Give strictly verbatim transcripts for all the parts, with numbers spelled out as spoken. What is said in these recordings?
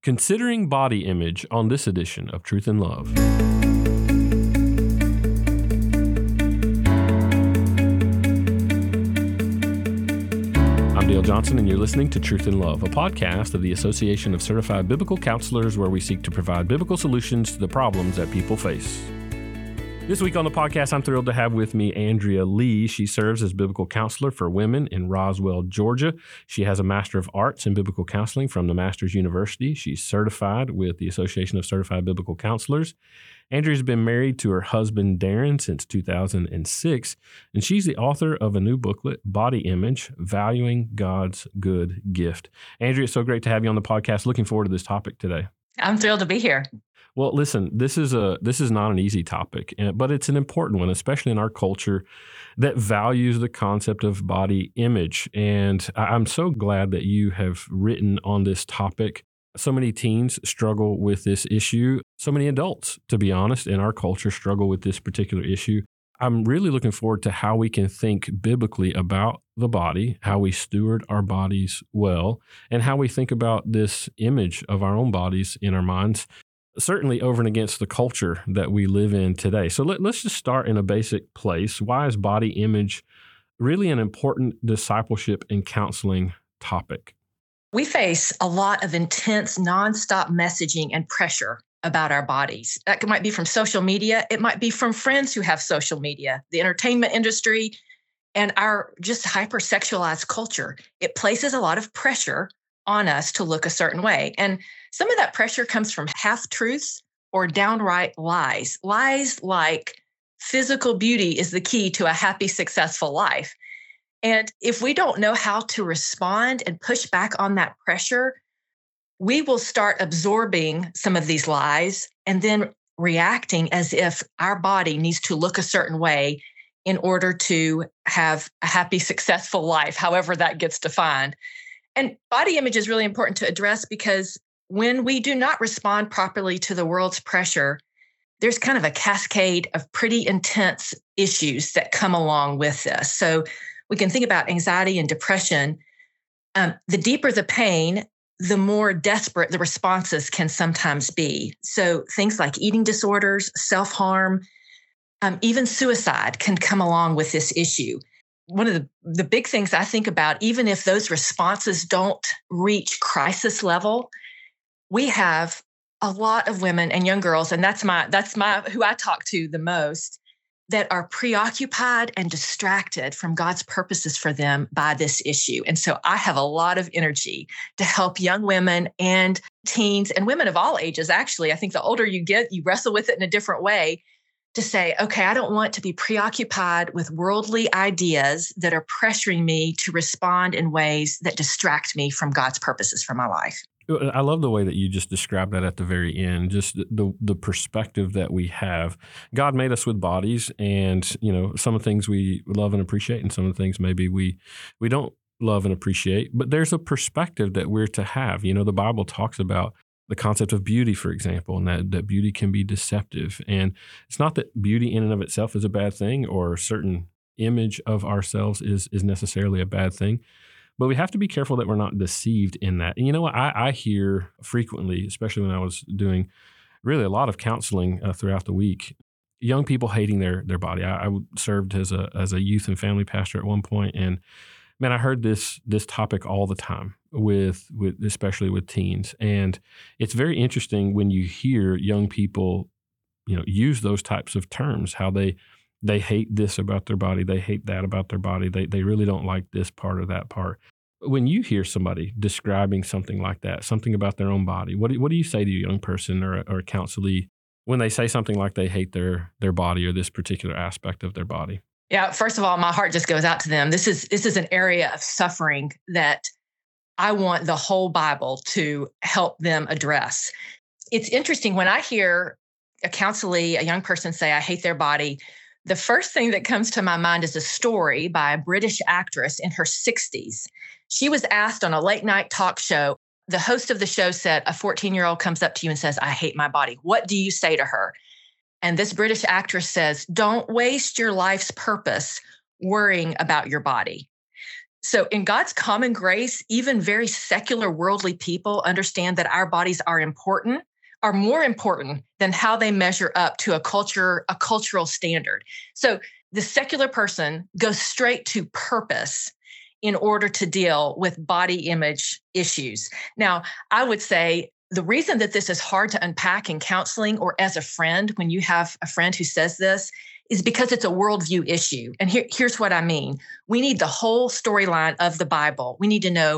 Considering body image on this edition of Truth and Love. I'm Dale Johnson, and you're listening to Truth and Love, a podcast of the Association of Certified Biblical Counselors, where we seek to provide biblical solutions to the problems that people face. This week on the podcast, I'm thrilled to have with me Andrea Lee. She serves as biblical counselor for women in Roswell, Georgia. She has a Master of Arts in Biblical Counseling from the Masters University. She's certified with the Association of Certified Biblical Counselors. Andrea's been married to her husband, Darren, since two thousand six, and she's the author of a new booklet, Body Image, Valuing God's Good Gift. Andrea, it's so great to have you on the podcast. Looking forward to this topic today. I'm thrilled to be here. Well, listen, this is a this is not an easy topic, but it's an important one, especially in our culture that values the concept of body image. And I'm so glad that you have written on this topic. So many teens struggle with this issue. So many adults, to be honest, in our culture struggle with this particular issue. I'm really looking forward to how we can think biblically about the body, how we steward our bodies well, and how we think about this image of our own bodies in our minds, certainly over and against the culture that we live in today. So let, let's just start in a basic place. Why is body image really an important discipleship and counseling topic? We face a lot of intense, nonstop messaging and pressure about our bodies. That might be from social media. It might be from friends who have social media, the entertainment industry, and our just hypersexualized culture. It places a lot of pressure on us to look a certain way. And some of that pressure comes from half-truths or downright lies. Lies like physical beauty is the key to a happy, successful life. And if we don't know how to respond and push back on that pressure, we will start absorbing some of these lies and then reacting as if our body needs to look a certain way in order to have a happy, successful life, however that gets defined. And body image is really important to address because when we do not respond properly to the world's pressure, there's kind of a cascade of pretty intense issues that come along with this. So we can think about anxiety and depression. Um, the deeper the pain, the more desperate the responses can sometimes be. So things like eating disorders, self-harm, um, even suicide can come along with this issue. One of the, the big things I think about, even if those responses don't reach crisis level, we have a lot of women and young girls, and that's my that's my who I talk to the most, that are preoccupied and distracted from God's purposes for them by this issue. And so I have a lot of energy to help young women and teens and women of all ages. Actually, I think the older you get, you wrestle with it in a different way. To say, okay, I don't want to be preoccupied with worldly ideas that are pressuring me to respond in ways that distract me from God's purposes for my life. I love the way that you just described that at the very end, just the the perspective that we have. God made us with bodies, and you know, some of the things we love and appreciate, and some of the things maybe we we don't love and appreciate. But there's a perspective that we're to have. You know, the Bible talks about the concept of beauty, for example, and that, that beauty can be deceptive. And it's not that beauty in and of itself is a bad thing, or a certain image of ourselves is is necessarily a bad thing. But we have to be careful that we're not deceived in that. And you know what? I, I hear frequently, especially when I was doing really a lot of counseling uh, throughout the week, young people hating their their body. I, I served as a as a youth and family pastor at one point, and man, I heard this this topic all the time with with especially with teens, and it's very interesting when you hear young people, you know, use those types of terms. How they they hate this about their body, they hate that about their body, they they really don't like this part or that part. When you hear somebody describing something like that, something about their own body, what do, what do you say to a young person or or a counselee when they say something like they hate their their body or this particular aspect of their body? Yeah, first of all, my heart just goes out to them. This is this is an area of suffering that I want the whole Bible to help them address. It's interesting when I hear a counselee, a young person say, I hate their body. The first thing that comes to my mind is a story by a British actress in her sixties. She was asked on a late night talk show. The host of the show said, a fourteen-year-old comes up to you and says, I hate my body. What do you say to her? And this British actress says, don't waste your life's purpose worrying about your body. So in God's common grace, even very secular worldly people understand that our bodies are important, are more important than how they measure up to a culture, a cultural standard. So the secular person goes straight to purpose in order to deal with body image issues. Now, I would say the reason that this is hard to unpack in counseling or as a friend, when you have a friend who says this, is because it's a worldview issue. And here, here's what I mean. We need the whole storyline of the Bible. We need to know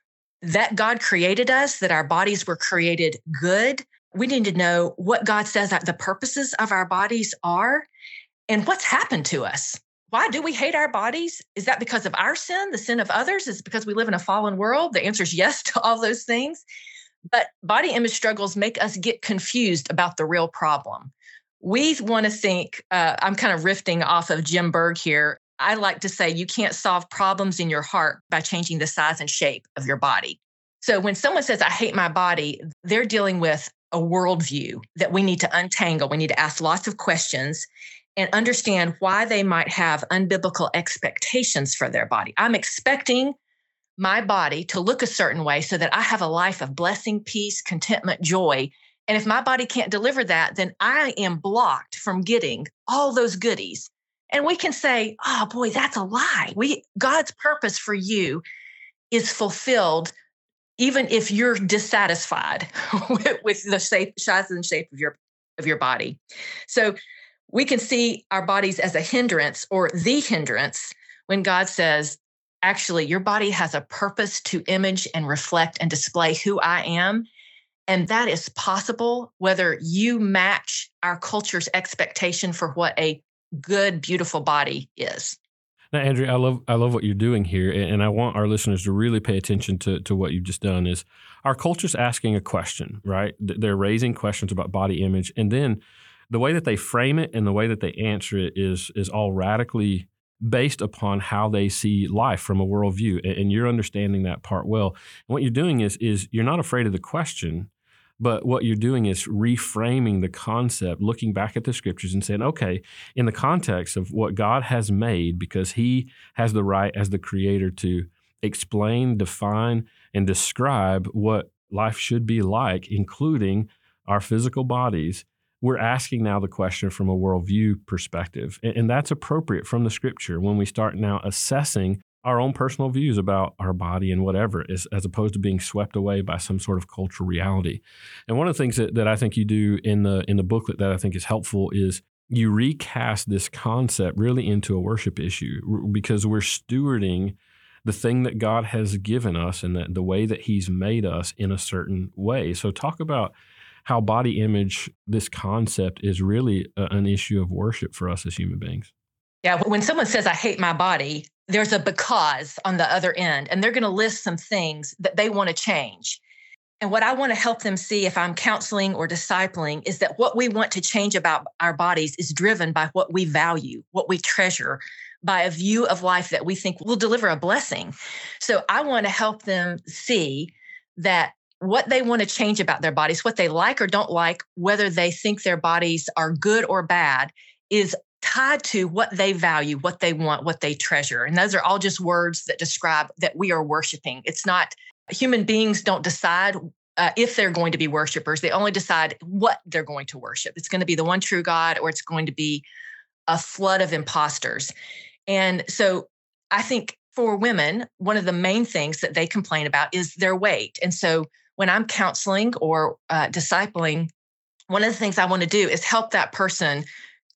that God created us, that our bodies were created good. We need to know what God says that the purposes of our bodies are and what's happened to us. Why do we hate our bodies? Is that because of our sin, the sin of others? Is it because we live in a fallen world? The answer is yes to all those things. But body image struggles make us get confused about the real problem. We want to think, uh, I'm kind of riffing off of Jim Berg here. I like to say you can't solve problems in your heart by changing the size and shape of your body. So when someone says, I hate my body, they're dealing with a worldview that we need to untangle. We need to ask lots of questions and understand why they might have unbiblical expectations for their body. I'm expecting my body to look a certain way so that I have a life of blessing, peace, contentment, joy. And if my body can't deliver that, then I am blocked from getting all those goodies. And we can say, oh boy, that's a lie. We God's purpose for you is fulfilled even if you're dissatisfied with, with the shape, size and shape of your, of your body. So we can see our bodies as a hindrance or the hindrance when God says, actually, your body has a purpose to image and reflect and display who I am. And that is possible whether you match our culture's expectation for what a good, beautiful body is. Now, Andrea, I love I love what you're doing here, and I want our listeners to really pay attention to, to what you've just done. Is our culture's asking a question, right? They're raising questions about body image, and then the way that they frame it and the way that they answer it is is all radically based upon how they see life from a worldview, and you're understanding that part well. And what you're doing is is you're not afraid of the question, but what you're doing is reframing the concept, looking back at the scriptures and saying, okay, in the context of what God has made, because he has the right as the creator to explain, define, and describe what life should be like, including our physical bodies, we're asking now the question from a worldview perspective. And that's appropriate from the scripture when we start now assessing our own personal views about our body and whatever, as, as opposed to being swept away by some sort of cultural reality. And one of the things that, that I think you do in the in the booklet that I think is helpful is you recast this concept really into a worship issue, because we're stewarding the thing that God has given us and that the way that he's made us in a certain way. So talk about how body image, this concept, is really a, an issue of worship for us as human beings. Yeah, when someone says, I hate my body, there's a because on the other end, and they're going to list some things that they want to change. And what I want to help them see if I'm counseling or discipling is that what we want to change about our bodies is driven by what we value, what we treasure, by a view of life that we think will deliver a blessing. So I want to help them see that what they want to change about their bodies, what they like or don't like, whether they think their bodies are good or bad, is tied to what they value, what they want, what they treasure. And those are all just words that describe that we are worshiping. It's not, human beings don't decide uh, if they're going to be worshipers. They only decide what they're going to worship. It's going to be the one true God, or it's going to be a flood of imposters. And so I think for women, one of the main things that they complain about is their weight. And so when I'm counseling or uh, discipling, one of the things I want to do is help that person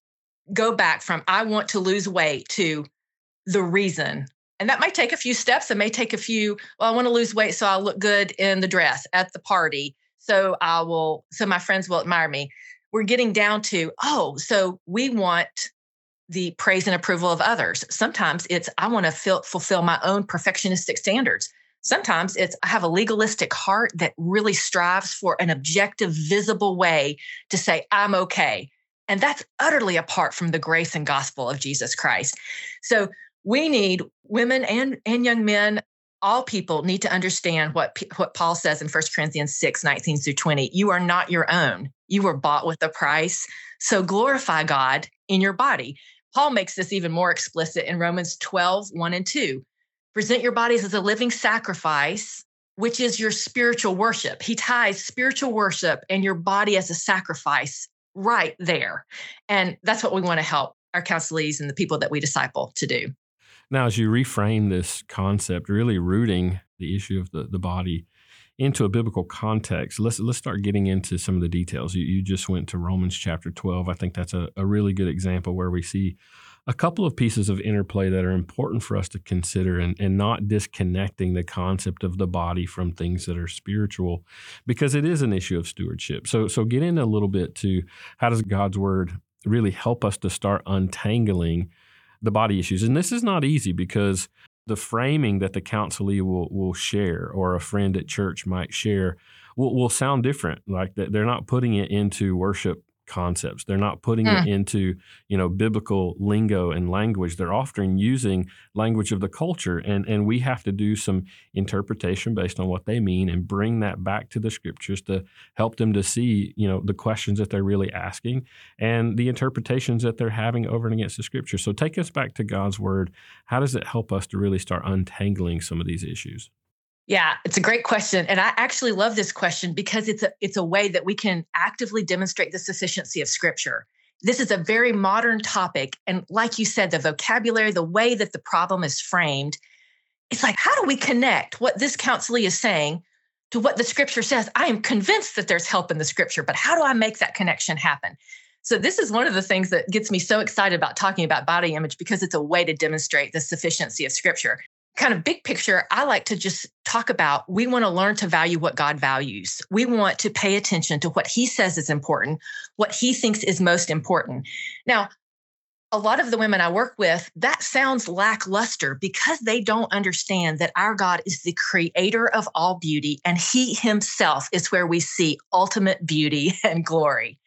go back from I want to lose weight to the reason. And that might take a few steps. It may take a few, well, I want to lose weight so I'll look good in the dress at the party. So I will, so my friends will admire me. We're getting down to, oh, so we want the praise and approval of others. Sometimes it's, I want to feel, fulfill my own perfectionistic standards. Sometimes it's, I have a legalistic heart that really strives for an objective, visible way to say, I'm okay. And that's utterly apart from the grace and gospel of Jesus Christ. So we need women and, and young men, all people need to understand what, what Paul says in First Corinthians six, nineteen through twenty. You are not your own. You were bought with a price. So glorify God in your body. Paul makes this even more explicit in Romans twelve, one and two. Present your bodies as a living sacrifice, which is your spiritual worship. He ties spiritual worship and your body as a sacrifice right there. And that's what we want to help our counselees and the people that we disciple to do. Now, as you reframe this concept, really rooting the issue of the, the body into a biblical context, let's let's start getting into some of the details. You, you just went to Romans chapter twelve. I think that's a, a really good example where we see a couple of pieces of interplay that are important for us to consider, and, and not disconnecting the concept of the body from things that are spiritual, because it is an issue of stewardship. So, so get in a little bit to how does God's word really help us to start untangling the body issues. And this is not easy, because the framing that the counselee will will share, or a friend at church might share, will, will sound different. Like that, they're not putting it into worship concepts. They're not putting mm. it into, you know, biblical lingo and language. They're often using language of the culture, and and we have to do some interpretation based on what they mean and bring that back to the scriptures to help them to see, you know, the questions that they're really asking and the interpretations that they're having over and against the scripture. So take us back to God's word. How does it help us to really start untangling some of these issues? Yeah, it's a great question. And I actually love this question because it's a, it's a way that we can actively demonstrate the sufficiency of Scripture. This is a very modern topic. And like you said, the vocabulary, the way that the problem is framed, it's like, how do we connect what this counselee is saying to what the Scripture says? I am convinced that there's help in the Scripture, but how do I make that connection happen? So this is one of the things that gets me so excited about talking about body image, because it's a way to demonstrate the sufficiency of Scripture. Kind of big picture, I like to just talk about, we want to learn to value what God values. We want to pay attention to what he says is important, what he thinks is most important. Now, a lot of the women I work with, that sounds lackluster because they don't understand that our God is the creator of all beauty, and he himself is where we see ultimate beauty and glory.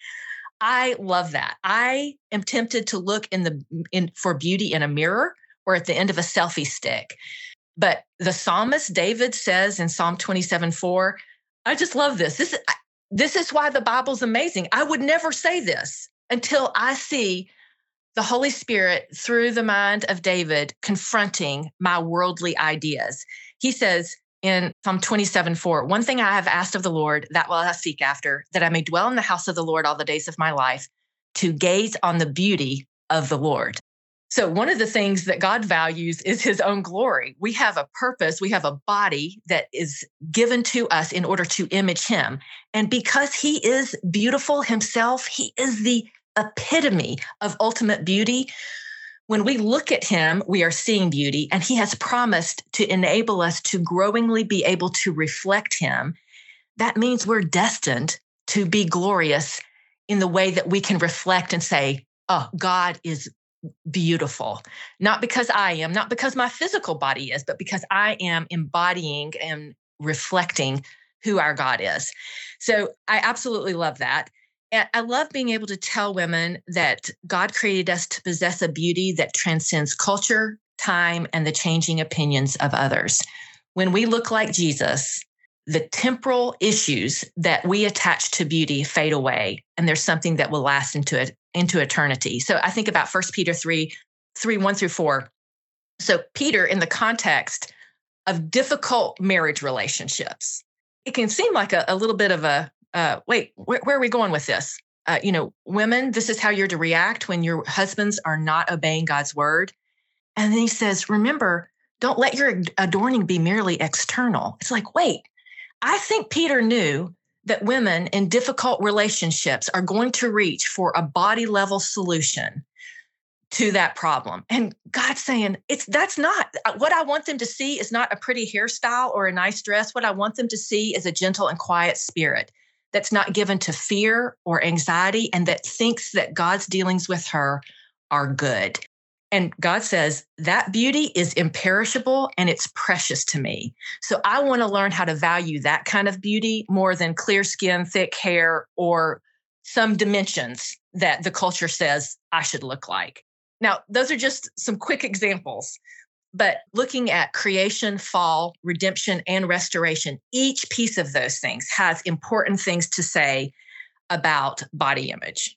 I love that. I am tempted to look in the in for beauty in a mirror or at the end of a selfie stick. But the psalmist David says in Psalm twenty-seven four, I just love this. This is, this is why the Bible's amazing. I would never say this until I see the Holy Spirit through the mind of David confronting my worldly ideas. He says in Psalm twenty-seven four, one thing I have asked of the Lord, that will I seek after, that I may dwell in the house of the Lord all the days of my life, to gaze on the beauty of the Lord. So one of the things that God values is his own glory. We have a purpose. We have a body that is given to us in order to image him. And because he is beautiful himself, he is the epitome of ultimate beauty. When we look at him, we are seeing beauty, and he has promised to enable us to growingly be able to reflect him. That means we're destined to be glorious in the way that we can reflect and say, oh, God is beautiful, not because I am, not because my physical body is, but because I am embodying and reflecting who our God is. So I absolutely love that. And I love being able to tell women that God created us to possess a beauty that transcends culture, time, and the changing opinions of others. When we look like Jesus, the temporal issues that we attach to beauty fade away, and there's something that will last into it into eternity. So I think about First Peter three, three, one through four. So Peter, in the context of difficult marriage relationships, it can seem like a, a little bit of a, uh, wait, wh- where are we going with this? Uh, you know, women, this is how you're to react when your husbands are not obeying God's word. And then he says, remember, don't let your adorning be merely external. It's like, wait, I think Peter knew that women in difficult relationships are going to reach for a body level solution to that problem. And God's saying, it's that's not what I want them to see is not a pretty hairstyle or a nice dress. What I want them to see is a gentle and quiet spirit that's not given to fear or anxiety, and that thinks that God's dealings with her are good. And God says that beauty is imperishable and it's precious to me. So I want to learn how to value that kind of beauty more than clear skin, thick hair, or some dimensions that the culture says I should look like. Now, those are just some quick examples, but looking at creation, fall, redemption, and restoration, each piece of those things has important things to say about body image.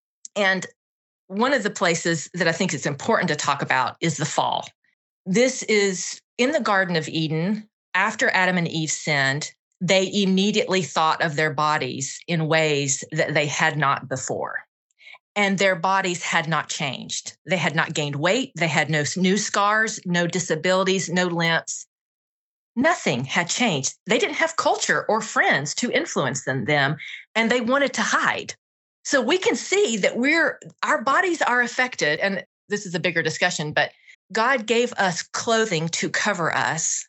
And one of the places that I think it's important to talk about is the fall. This is In the Garden of Eden, after Adam and Eve sinned, they immediately thought of their bodies in ways that they had not before. And their bodies had not changed. They had not gained weight. They had no new scars, no disabilities, no limps. Nothing had changed. They didn't have culture or friends to influence them, them, and they wanted to hide. So we can see that we're our bodies are affected, and this is a bigger discussion, but God gave us clothing to cover us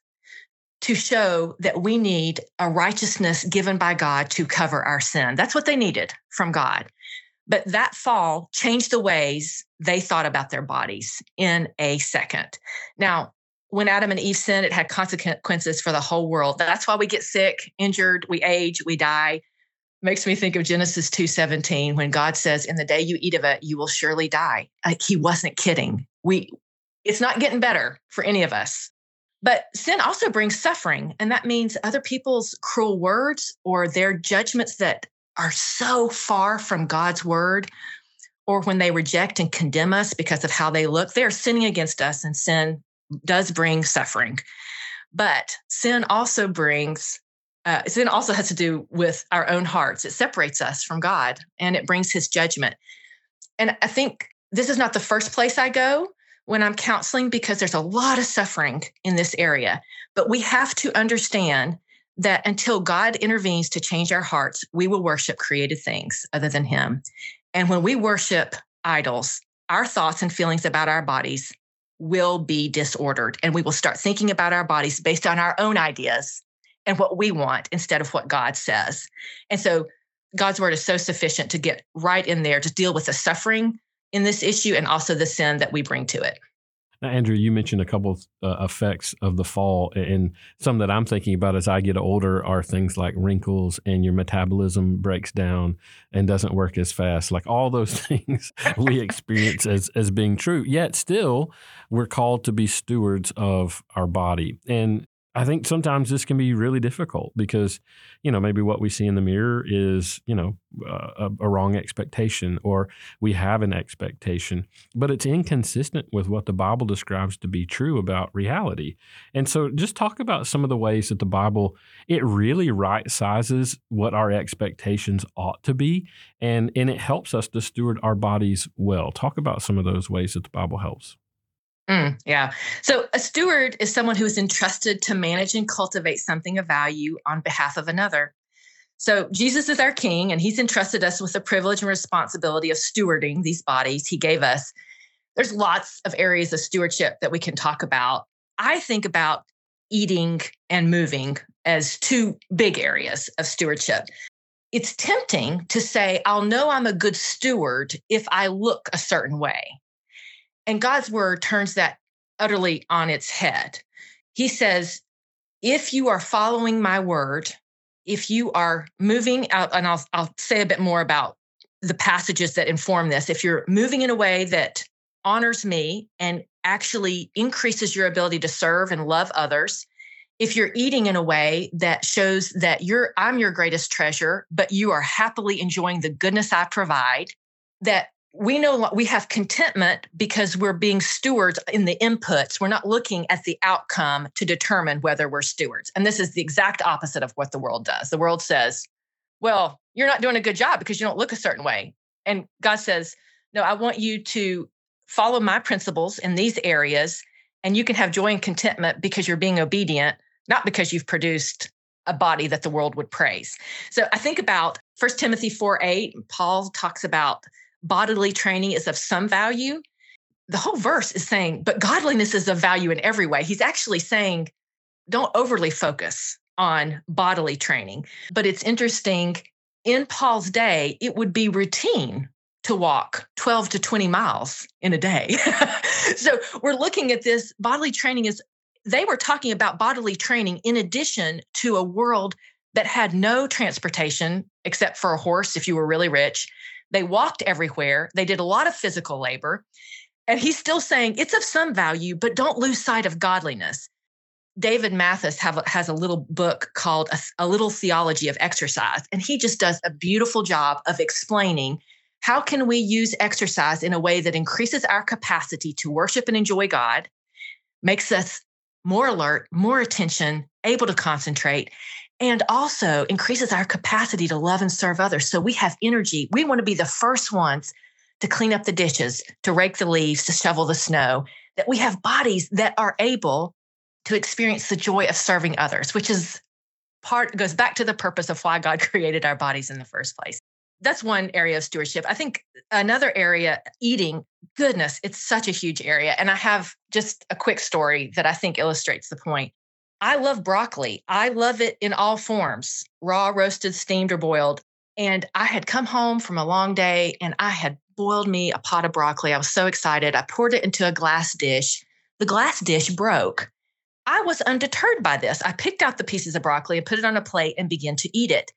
to show that we need a righteousness given by God to cover our sin. That's what they needed from God. But that fall changed the ways they thought about their bodies in a second. Now, when Adam and Eve sinned, it had consequences for the whole world. That's why we get sick, injured, we age, we die. Makes me think of Genesis two seventeen, when God says, in the day you eat of it, you will surely die. Like, he wasn't kidding. We, it's not getting better for any of us. But sin also brings suffering. And that means other people's cruel words or their judgments that are so far from God's word, or when they reject and condemn us because of how they look, they're sinning against us, and sin does bring suffering. But sin also brings, uh, sin also has to do with our own hearts. It separates us from God, and it brings his judgment. And I think this is not the first place I go when I'm counseling, because there's a lot of suffering in this area. But we have to understand that until God intervenes to change our hearts, we will worship created things other than him. And when we worship idols, our thoughts and feelings about our bodies will be disordered, and we will start thinking about our bodies based on our own ideas and what we want instead of what God says. And so God's word is so sufficient to get right in there to deal with the suffering in this issue and also the sin that we bring to it. Now, Andrew, you mentioned a couple of uh, effects of the fall, and some that I'm thinking about as I get older are things like wrinkles, and your metabolism breaks down and doesn't work as fast. Like, all those things we experience as as being true. Yet still, we're called to be stewards of our body. And I think sometimes this can be really difficult because, you know, maybe what we see in the mirror is, you know, uh, a, a wrong expectation, or we have an expectation, but it's inconsistent with what the Bible describes to be true about reality. And so just talk about some of the ways that the Bible, it really right sizes what our expectations ought to be, and, and it helps us to steward our bodies well. Talk about some of those ways that the Bible helps. Mm, yeah. So a steward is someone who is entrusted to manage and cultivate something of value on behalf of another. So Jesus is our king, and he's entrusted us with the privilege and responsibility of stewarding these bodies he gave us. There's lots of areas of stewardship that we can talk about. I think about eating and moving as two big areas of stewardship. It's tempting to say, I'll know I'm a good steward if I look a certain way. And God's word turns that utterly on its head. He says, if you are following my word, if you are moving out, and I'll, I'll say a bit more about the passages that inform this, if you're moving in a way that honors me and actually increases your ability to serve and love others, if you're eating in a way that shows that you're, I'm your greatest treasure, but you are happily enjoying the goodness I provide, that we know we have contentment because we're being stewards in the inputs. We're not looking at the outcome to determine whether we're stewards. And this is the exact opposite of what the world does. The world says, well, you're not doing a good job because you don't look a certain way. And God says, no, I want you to follow my principles in these areas, and you can have joy and contentment because you're being obedient, not because you've produced a body that the world would praise. So I think about First Timothy four eight, Paul talks about bodily training is of some value. The whole verse is saying, but godliness is of value in every way. He's actually saying, don't overly focus on bodily training. But it's interesting, in Paul's day, it would be routine to walk twelve to twenty miles in a day. So we're looking at this bodily training is, they were talking about bodily training in addition to a world that had no transportation except for a horse if you were really rich. They walked everywhere. They did a lot of physical labor. And he's still saying it's of some value, but don't lose sight of godliness. David Mathis have, has a little book called a, a Little Theology of Exercise. And he just does a beautiful job of explaining how can we use exercise in a way that increases our capacity to worship and enjoy God, makes us more alert, more attention, able to concentrate, and also increases our capacity to love and serve others. So we have energy. We want to be the first ones to clean up the dishes, to rake the leaves, to shovel the snow, that we have bodies that are able to experience the joy of serving others, which is part, goes back to the purpose of why God created our bodies in the first place. That's one area of stewardship. I think another area, eating, goodness, it's such a huge area. And I have just a quick story that I think illustrates the point. I love broccoli. I love it in all forms, raw, roasted, steamed, or boiled. And I had come home from a long day and I had boiled me a pot of broccoli. I was so excited. I poured it into a glass dish. The glass dish broke. I was undeterred by this. I picked out the pieces of broccoli and put it on a plate and began to eat it.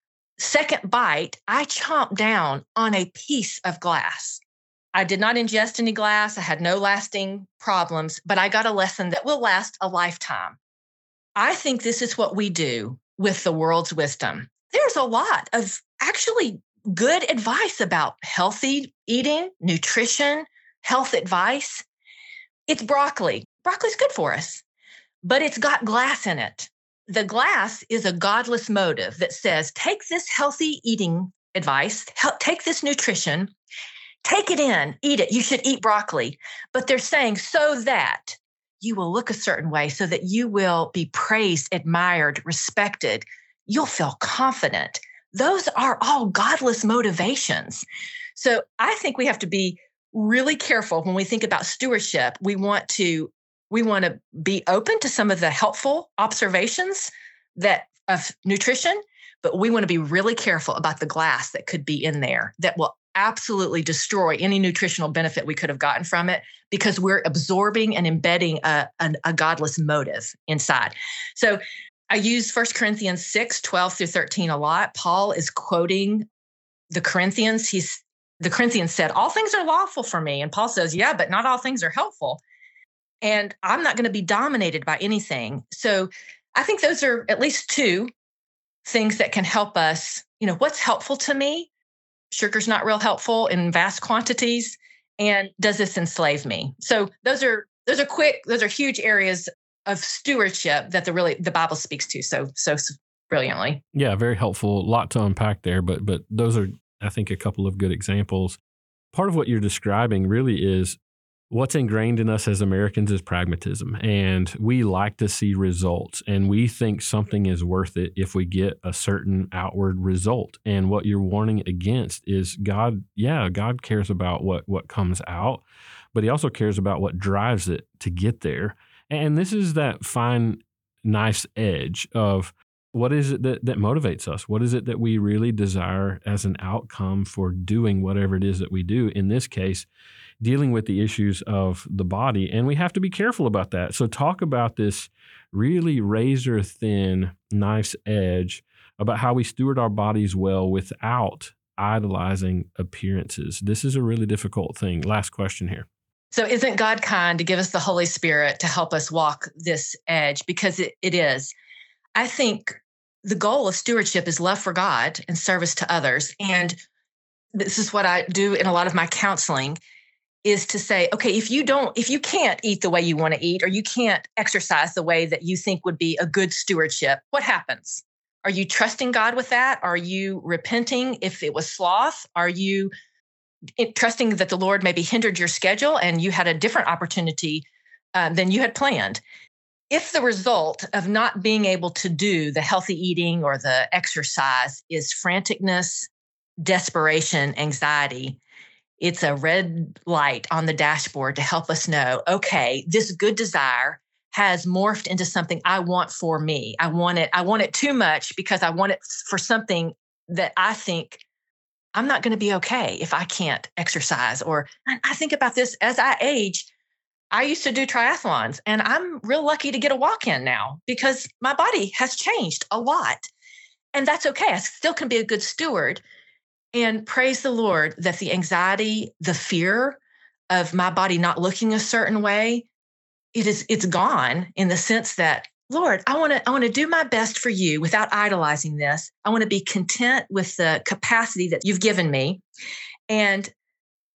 Second bite, I chomped down on a piece of glass. I did not ingest any glass. I had no lasting problems, but I got a lesson that will last a lifetime. I think this is what we do with the world's wisdom. There's a lot of actually good advice about healthy eating, nutrition, health advice. It's broccoli. Broccoli's good for us, but it's got glass in it. The glass is a godless motive that says, take this healthy eating advice, take this nutrition, take it in, eat it. You should eat broccoli. But they're saying so that you will look a certain way, so that you will be praised, admired, respected. You'll feel confident. Those are all godless motivations. So I think we have to be really careful when we think about stewardship. We want to We want to be open to some of the helpful observations that of nutrition, but we want to be really careful about the glass that could be in there that will absolutely destroy any nutritional benefit we could have gotten from it, because we're absorbing and embedding a, a, a godless motive inside. So I use First Corinthians six, twelve through thirteen a lot. Paul is quoting the Corinthians. He's the Corinthians said, all things are lawful for me. And Paul says, yeah, but not all things are helpful. And I'm not going to be dominated by anything. So I think those are at least two things that can help us. You know, what's helpful to me? Sugar's not real helpful in vast quantities. And does this enslave me? So those are those are quick, those are huge areas of stewardship that the really the Bible speaks to so so brilliantly. Yeah, very helpful. A lot to unpack there, but but those are, I think, a couple of good examples. Part of what you're describing really is what's ingrained in us as Americans is pragmatism, and we like to see results, and we think something is worth it if we get a certain outward result. And what you're warning against is God, yeah, God cares about what, what comes out, but he also cares about what drives it to get there. And this is that fine, nice edge of what is it that, that motivates us? What is it that we really desire as an outcome for doing whatever it is that we do? In this case, dealing with the issues of the body. And we have to be careful about that. So talk about this really razor thin, nice edge about how we steward our bodies well without idolizing appearances. This is a really difficult thing. Last question here. So isn't God kind to give us the Holy Spirit to help us walk this edge? Because it, it is. I think the goal of stewardship is love for God and service to others. And this is what I do in a lot of my counseling, is to say, okay, if you don't, if you can't eat the way you want to eat, or you can't exercise the way that you think would be a good stewardship, what happens? Are you trusting God with that? Are you repenting if it was sloth? Are you trusting that the Lord maybe hindered your schedule and you had a different opportunity uh, than you had planned? If the result of not being able to do the healthy eating or the exercise is franticness, desperation, anxiety, it's a red light on the dashboard to help us know, okay, this good desire has morphed into something I want for me. I want it. I want it too much because I want it for something that I think I'm not going to be okay if I can't exercise. Or I think about this as I age. I used to do triathlons, and I'm real lucky to get a walk in now because my body has changed a lot. And that's okay. I still can be a good steward. And praise the Lord that the anxiety, the fear of my body not looking a certain way, it is, it's gone, in the sense that, Lord, I want to I want to do my best for you without idolizing this. I want to be content with the capacity that you've given me. And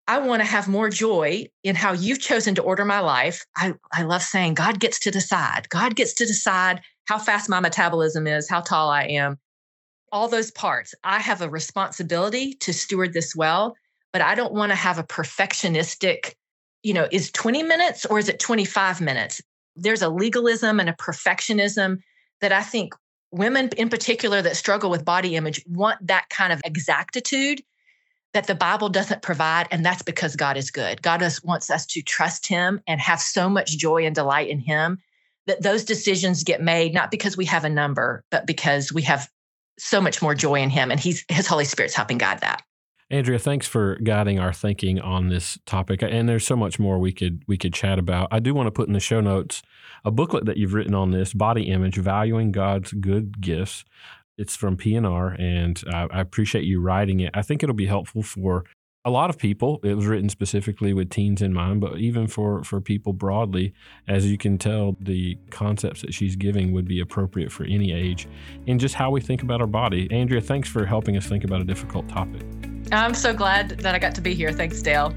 I want to have more joy in how you've chosen to order my life. I, I love saying God gets to decide. God gets to decide how fast my metabolism is, how tall I am, all those parts. I have a responsibility to steward this well, but I don't want to have a perfectionistic, you know, is twenty minutes or is it twenty-five minutes? There's a legalism and a perfectionism that I think women in particular that struggle with body image want that kind of exactitude that the Bible doesn't provide. And that's because God is good. God is, wants us to trust him and have so much joy and delight in him that those decisions get made, not because we have a number, but because we have so much more joy in him. And he's, his Holy Spirit's helping guide that. Andrea, thanks for guiding our thinking on this topic. And there's so much more we could we could chat about. I do want to put in the show notes a booklet that you've written on this, Body Image, Valuing God's Good Gifts. It's from P N R, and I, I appreciate you writing it. I think it'll be helpful for a lot of people. It was written specifically with teens in mind, but even for, for people broadly. As you can tell, the concepts that she's giving would be appropriate for any age and just how we think about our body. Andrea, thanks for helping us think about a difficult topic. I'm so glad that I got to be here. Thanks, Dale.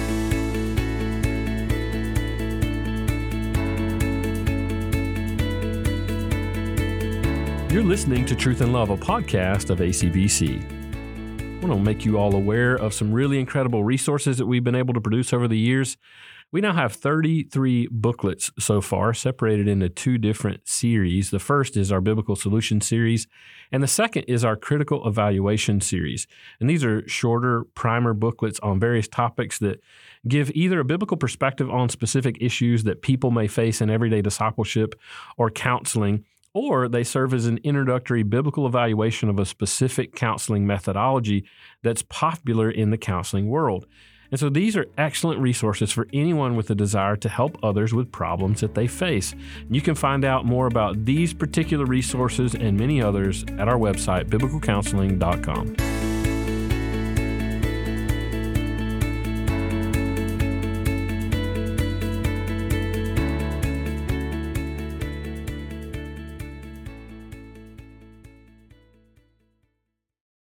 You're listening to Truth and Love, a podcast of A C B C. I want to make you all aware of some really incredible resources that we've been able to produce over the years. We now have thirty-three booklets so far, separated into two different series. The first is our Biblical Solutions series, and the second is our Critical Evaluation series. And these are shorter primer booklets on various topics that give either a biblical perspective on specific issues that people may face in everyday discipleship or counseling, or they serve as an introductory biblical evaluation of a specific counseling methodology that's popular in the counseling world. And so these are excellent resources for anyone with a desire to help others with problems that they face. You can find out more about these particular resources and many others at our website, biblical counseling dot com.